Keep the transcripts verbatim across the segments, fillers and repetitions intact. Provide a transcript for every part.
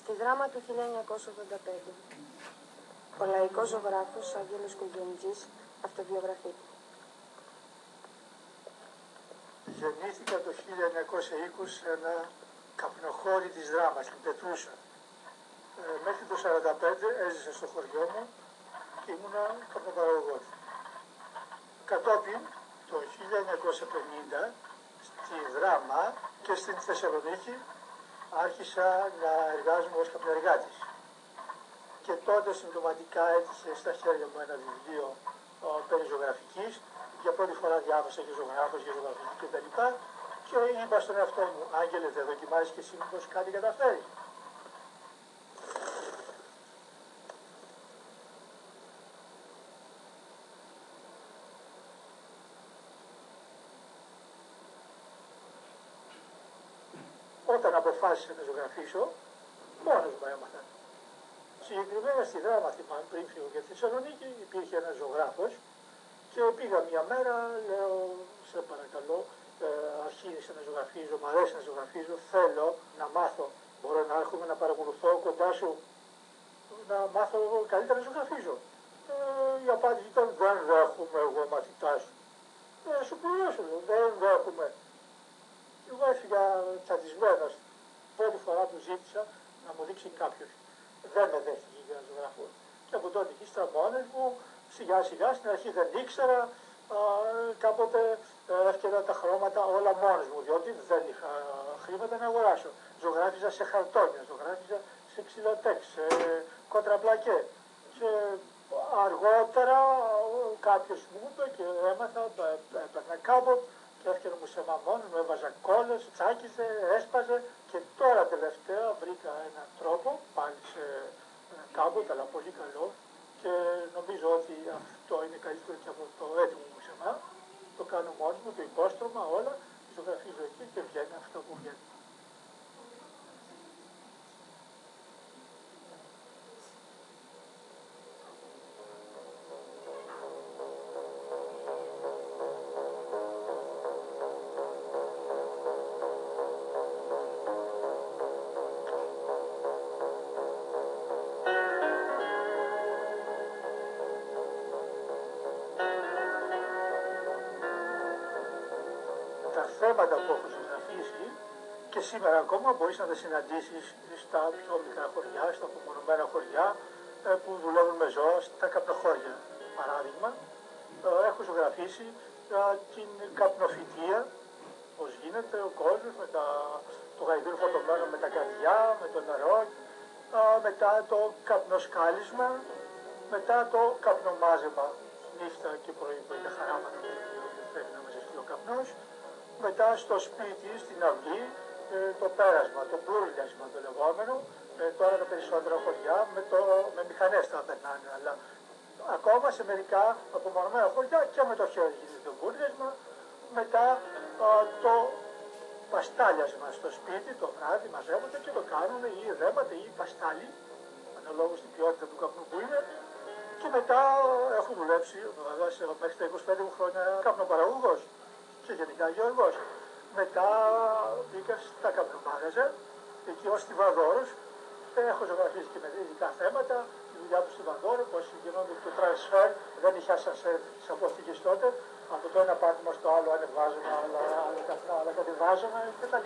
Στη δράμα του χίλια εννιακόσια ογδόντα πέντε, ο λαϊκός ζωγράφος Άγγελος Κουλγενιτζής αυτοβιογραφείται. Γεννήθηκα το χίλια εννιακόσια είκοσι σε ένα καπνοχώρι της δράμας, στην Πετρούσα. Ε, μέχρι το σαράντα πέντε έζησα στο χωριό μου και ήμουνα καπνοπαραγωγός. Κατόπιν, το χίλια εννιακόσια πενήντα, στη Δράμα και στην Θεσσαλονίκη, άρχισα να εργάζομαι ως καπνοεργάτης. Και τότε συμπτωματικά έτυχε στα χέρια μου ένα βιβλίο περί ζωγραφικής. Για πρώτη φορά διάβασα και ζωγράφος και ζωγραφική κτλ. Και είπα στον εαυτό μου, Άγγελε, δεν δοκιμάζεις και εσύ μήπως κάτι καταφέρεις. Όταν αποφάσισα να ζωγραφίσω, μόνος μου έμαθα. Συγκεκριμένα στη Δράμα, θυμάμαι, πριν φύγω για τη Θεσσαλονίκη, υπήρχε ένας ζωγράφος και πήγα μια μέρα, λέω, σε παρακαλώ, ε, αρχίσα να ζωγραφίζω, μου αρέσει να ζωγραφίζω, θέλω να μάθω, μπορώ να έρχομαι να παρακολουθώ κοντά σου, να μάθω καλύτερα να ζωγραφίζω. Ε, η απάντηση ήταν, δεν δέχομαι εγώ μαθητά σου. Ε, σου πληρώσω, δεν δέχομαι. Εγώ έφυγα τσαντισμένος. Πρώτη φορά που ζήτησα να μου δείξει κάποιος. Δεν με δέχτηκε για να ζωγραφώ. Και από τότε εκεί στραμμόνες μου, σιγά σιγά, στην αρχή δεν ήξερα, α, κάποτε ε, έφτιανα τα χρώματα όλα μόνος μου, διότι δεν είχα χρήματα να αγοράσω. Ζωγράφιζα σε χαρτόνια, ζωγράφιζα σε ξυλοτέξ, σε κοντραμπλακέ. Και αργότερα κάποιος μου είπε και έμαθα, έπαιρνα κάμπο και έφτιανα μου σε μαμόνες, μου έβαζα κόλλες, τσάκιζε, έσπαζε και τώρα τελευταία βρήκα έναν τρόπο, πάλι σε κάμπο, αλλά πολύ καλό και νομίζω ότι αυτό είναι καλύτερο και από το έτοιμο μου σεμά. Το κάνω μόνος μου, το υπόστρωμα, όλα, ζωγραφίζω εκεί και βγαίνει αυτό που βγαίνει. Θέματα που έχω ζωγραφίσει και σήμερα ακόμα μπορείς να τα συναντήσεις στα πιο μικρά χωριά, στα απομονωμένα χωριά που δουλεύουν με ζώα, στα καπνοχώρια. Παράδειγμα, έχω ζωγραφίσει την καπνοφυτεία, πώς γίνεται ο κόσμος με τα, το γαϊδούρι φορτωμένο με τα καρδιά, με το νερό, μετά το καπνοσκάλισμα, μετά το καπνομάζεμα, νύχτα και πρωί που είναι χαράματα και πρέπει να μαζευτεί ο καπνός. Μετά στο σπίτι, στην αυλή, το πέρασμα, το μπουρλιασμα το λεγόμενο, τώρα τα περισσότερα χωριά με, το, με μηχανές θα περνάνε, αλλά ακόμα σε μερικά απομονωμένα χωριά και με το χέρι γίνεται το μπουρλιασμα. Μετά α, το παστάλιασμα στο σπίτι, το βράδυ μαζεύονται και το κάνουν ή ρέματα ή παστάλι, αναλόγως στην ποιότητα του καπνού που είναι. Και μετά έχω δουλέψει βέβαια, μέχρι τα είκοσι πέντε χρόνια καπνοπαραγωγός και γενικά γεωργός. Μετά μπήκα στα καπνομάγαζα, εκεί ως στιβαδόρος, έχω ζωγραφίσει και με ειδικά θέματα, τη δουλειά του στιβαδόρου, πώς γινόταν το τρανσφέρ, δεν είχε ασανσέρ στις αποθήκες τότε, από το ένα πάτημα στο άλλο ανεβάζαμε, άλλα, άλλα καπνά, άλλα κατεβάζαμε κτλ.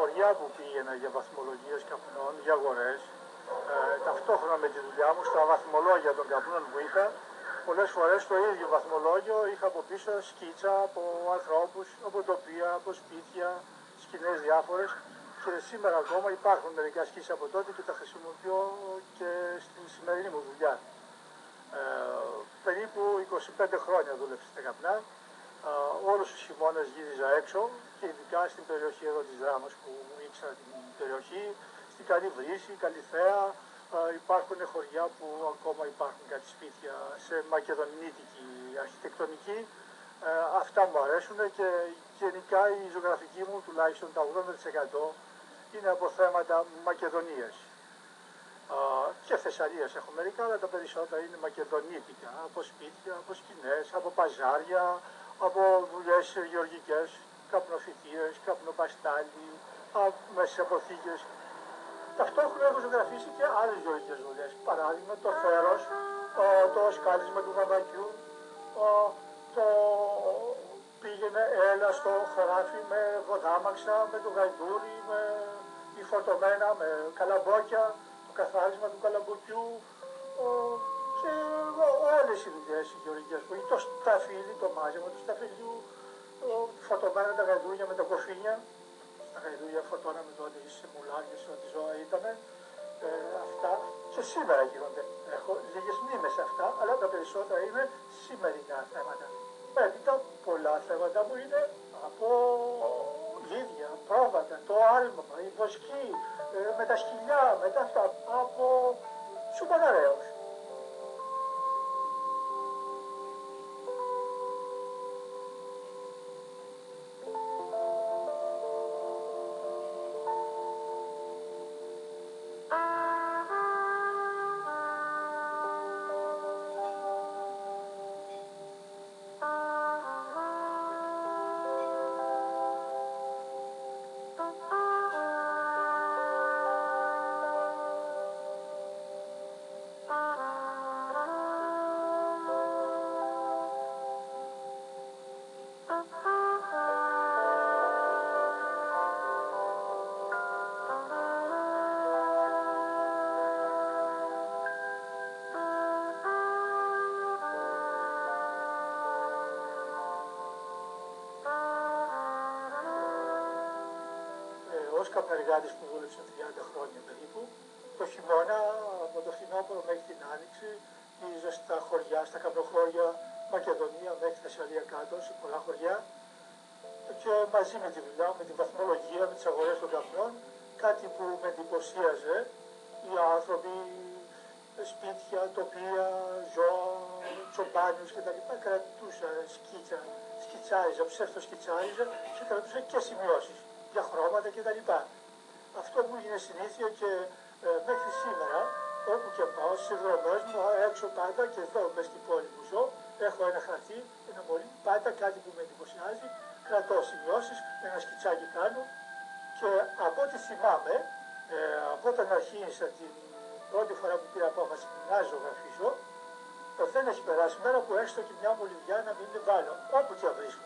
χωριά που πήγαινα για βαθμολογίες καπνών, για αγορές, ε, ταυτόχρονα με τη δουλειά μου, στα βαθμολόγια των καπνών που είχα, πολλές φορές το ίδιο βαθμολόγιο είχα από πίσω σκίτσα από ανθρώπους, από τοπία, από σπίτια, σκηνές διάφορες. Και σήμερα ακόμα υπάρχουν μερικά σκίτσα από τότε και τα χρησιμοποιώ και στη σημερινή μου δουλειά. Ε, περίπου είκοσι πέντε χρόνια δούλεψα στα καπνά. Ε, όλους τους χειμώνες γύριζα έξω και ειδικά στην περιοχή εδώ της Δράμας που ήξερα την περιοχή, στην Καλή Βρύση, Καλυθέα. Ε, υπάρχουν χωριά που ακόμα υπάρχουν κάτι σπίτια σε μακεδονίτικη αρχιτεκτονική. Ε, αυτά μου αρέσουν και γενικά η ζωγραφική μου τουλάχιστον τα ογδόντα τοις εκατό είναι από θέματα Μακεδονίας. Uh, και Θεσσαλίας έχω μερικά, αλλά τα περισσότερα είναι μακεδονίτικα, από σπίτια, από σκηνές, από παζάρια, από δουλειές γεωργικές, καπνοφυτίες, καπνοπαστάλι, μέσα από θήκες. Ταυτόχρονα έχω ζωγραφίσει και άλλες γεωργικές δουλειές. Παράδειγμα το θέρος, uh, το σκάλισμα του βαμβακιού, uh, το πήγαινε έλα στο χωράφι με βοδάμαξα, με το γαϊδούρι, με υφωτωμένα, με καλαμπόκια, καθάρισμα του καλαμποκιού ο, και ο, όλες οι δουλειές οι γεωργικές που το σταφύλι, το μάζεμα του σταφυλιού, φωτωμένα τα γαϊδούρια με τα κοφίνια. Τα γαϊδούρια φωτώναμε τότε σε μουλάρια, σε ό,τι ζώα ήταν. Ε, αυτά και σήμερα γίνονται. Έχω λίγες μνήμες σε αυτά, αλλά τα περισσότερα είναι σημερινά θέματα. Έπειτα πολλά θέματα μου είναι από λίδια, πρόβατα, το άλμαμα, η βοσκή, ε, με τα σκυλιά, με τα αυτά, από σουπαναραίους. Ως καπνεργάτης που δούλεψε τριάντα χρόνια περίπου, το χειμώνα από το φθινόπωρο μέχρι την άνοιξη γύριζα στα χωριά, στα καπνοχώρια Μακεδονία μέχρι Θεσσαλία κάτω, σε πολλά χωριά και μαζί με τη δουλειά, με τη βαθμολογία, με τις αγορές των καπνών, κάτι που με εντυπωσίαζε, οι άνθρωποι, σπίτια, τοπία, ζώα, τσομπάνιους κτλ. Κρατούσα σκίτσα, σκιτσάριζα, ψεύτοσκιτσάριζα και κρατούσα και σημειώσεις για χρώματα κτλ. Αυτό μου είναι συνήθεια και ε, μέχρι σήμερα, όπου και πάω, στις εκδρομές μου, έξω πάντα και εδώ μες στην πόλη που ζω, έχω ένα χαρτί, ένα μολύβι, πάντα κάτι που με εντυπωσιάζει, κρατώ σημειώσεις, ένα σκιτσάκι κάνω και από ό,τι θυμάμαι, ε, από όταν αρχίσα την πρώτη φορά που πήρα απόφαση να ζωγραφίσω, δεν έχει περάσει μέρα που έστω και μια μολυβιά να μην την βάλω, όπου και βρίσκω.